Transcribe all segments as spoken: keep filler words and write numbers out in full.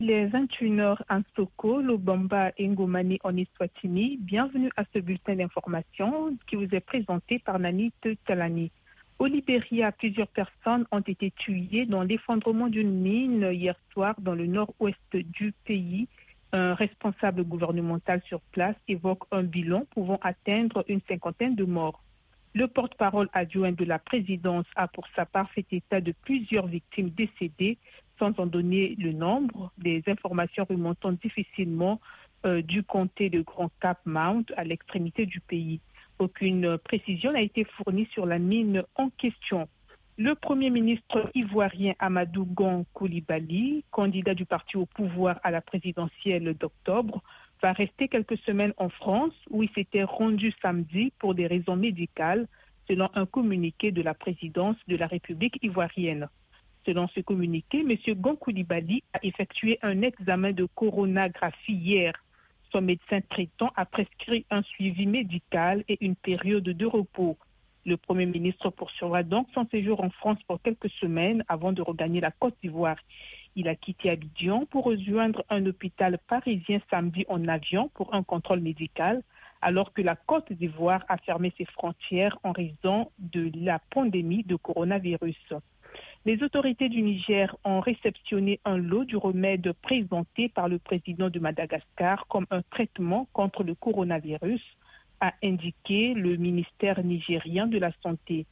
Il est vingt et une heures en Soko, Lobamba et Ngomani en Eswatini. Bienvenue à ce bulletin d'information qui vous est présenté par Nani Talani. Au Libéria, plusieurs personnes ont été tuées dans l'effondrement d'une mine hier soir dans le nord-ouest du pays. Un responsable gouvernemental sur place évoque un bilan pouvant atteindre une cinquantaine de morts. Le porte-parole adjoint de la présidence a pour sa part fait état de plusieurs victimes décédées sans en donner le nombre, des informations remontant difficilement euh, du comté de Grand Cap Mount à l'extrémité du pays. Aucune précision n'a été fournie sur la mine en question. Le Premier ministre ivoirien Amadou Gon Coulibaly, candidat du parti au pouvoir à la présidentielle d'octobre, va rester quelques semaines en France où il s'était rendu samedi pour des raisons médicales, selon un communiqué de la présidence de la République ivoirienne. Selon ce communiqué, M. Gon Coulibaly a effectué un examen de coronagraphie hier. Son médecin traitant a prescrit un suivi médical et une période de repos. Le Premier ministre poursuivra donc son séjour en France pour quelques semaines avant de regagner la Côte d'Ivoire. Il a quitté Abidjan pour rejoindre un hôpital parisien samedi en avion pour un contrôle médical, alors que la Côte d'Ivoire a fermé ses frontières en raison de la pandémie de coronavirus. Les autorités du Niger ont réceptionné un lot du remède présenté par le président de Madagascar comme un traitement contre le coronavirus, a indiqué le ministère nigérien de la Santé.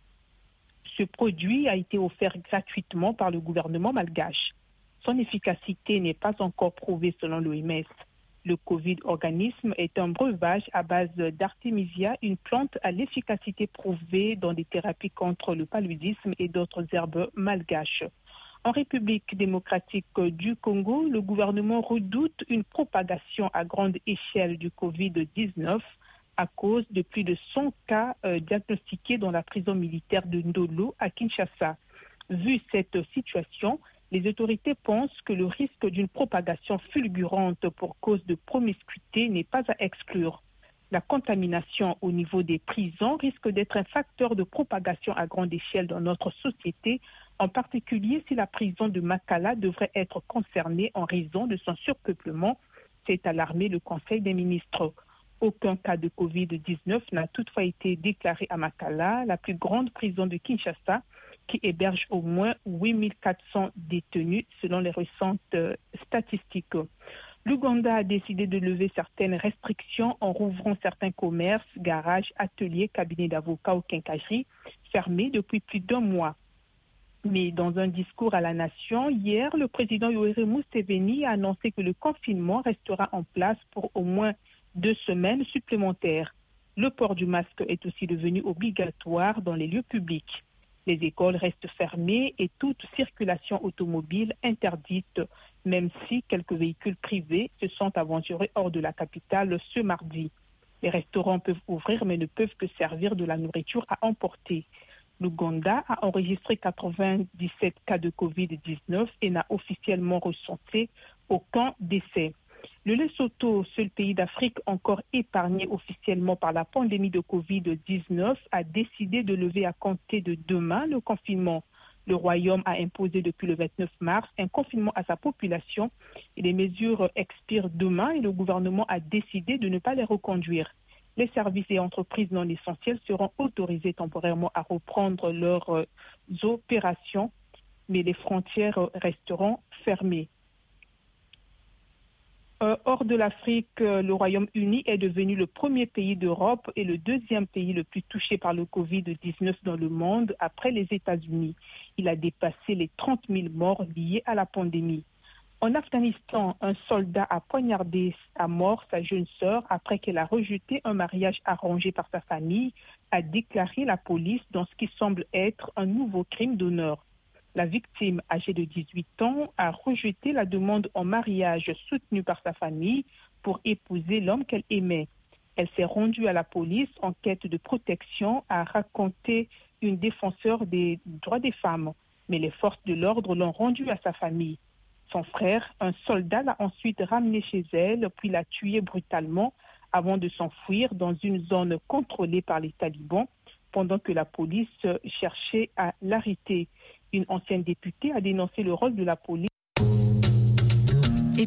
Ce produit a été offert gratuitement par le gouvernement malgache. Son efficacité n'est pas encore prouvée selon l'O M S. Le Covid-organisme est un breuvage à base d'artémisia, une plante à l'efficacité prouvée dans des thérapies contre le paludisme et d'autres herbes malgaches. En République démocratique du Congo, le gouvernement redoute une propagation à grande échelle du covid dix-neuf à cause de plus de cent cas euh, diagnostiqués dans la prison militaire de Ndolo à Kinshasa. Vu cette situation, les autorités pensent que le risque d'une propagation fulgurante pour cause de promiscuité n'est pas à exclure. La contamination au niveau des prisons risque d'être un facteur de propagation à grande échelle dans notre société, en particulier si la prison de Makala devrait être concernée en raison de son surpeuplement, s'est alarmé le Conseil des ministres. Aucun cas de covid dix-neuf n'a toutefois été déclaré à Makala, la plus grande prison de Kinshasa, qui héberge au moins huit mille quatre cents détenus selon les récentes euh, statistiques. L'Ouganda a décidé de lever certaines restrictions en rouvrant certains commerces, garages, ateliers, cabinets d'avocats ou quincailleries fermés depuis plus d'un mois. Mais dans un discours à la nation, hier, le président Yoweri Museveni a annoncé que le confinement restera en place pour au moins deux semaines supplémentaires. Le port du masque est aussi devenu obligatoire dans les lieux publics. Les écoles restent fermées et toute circulation automobile interdite, même si quelques véhicules privés se sont aventurés hors de la capitale ce mardi. Les restaurants peuvent ouvrir mais ne peuvent que servir de la nourriture à emporter. L'Ouganda a enregistré quatre-vingt-dix-sept cas de covid dix-neuf et n'a officiellement recensé aucun décès. Le Lesotho, seul pays d'Afrique encore épargné officiellement par la pandémie de covid dix-neuf, a décidé de lever à compter de demain le confinement. Le Royaume a imposé depuis le vingt-neuf mars un confinement à sa population et les mesures expirent demain et le gouvernement a décidé de ne pas les reconduire. Les services et entreprises non essentielles seront autorisés temporairement à reprendre leurs opérations, mais les frontières resteront fermées. Euh, hors de l'Afrique, euh, le Royaume-Uni est devenu le premier pays d'Europe et le deuxième pays le plus touché par le covid dix-neuf dans le monde après les États-Unis. Il a dépassé les trente mille morts liés à la pandémie. En Afghanistan, un soldat a poignardé à mort sa jeune sœur après qu'elle a rejeté un mariage arrangé par sa famille, a déclaré la police dans ce qui semble être un nouveau crime d'honneur. La victime, âgée de dix-huit ans, a rejeté la demande en mariage soutenue par sa famille pour épouser l'homme qu'elle aimait. Elle s'est rendue à la police en quête de protection, a raconté une défenseure des droits des femmes. Mais les forces de l'ordre l'ont rendue à sa famille. Son frère, un soldat, l'a ensuite ramenée chez elle, puis l'a tuée brutalement avant de s'enfuir dans une zone contrôlée par les talibans, pendant que la police cherchait à l'arrêter. Une ancienne députée a dénoncé le rôle de la police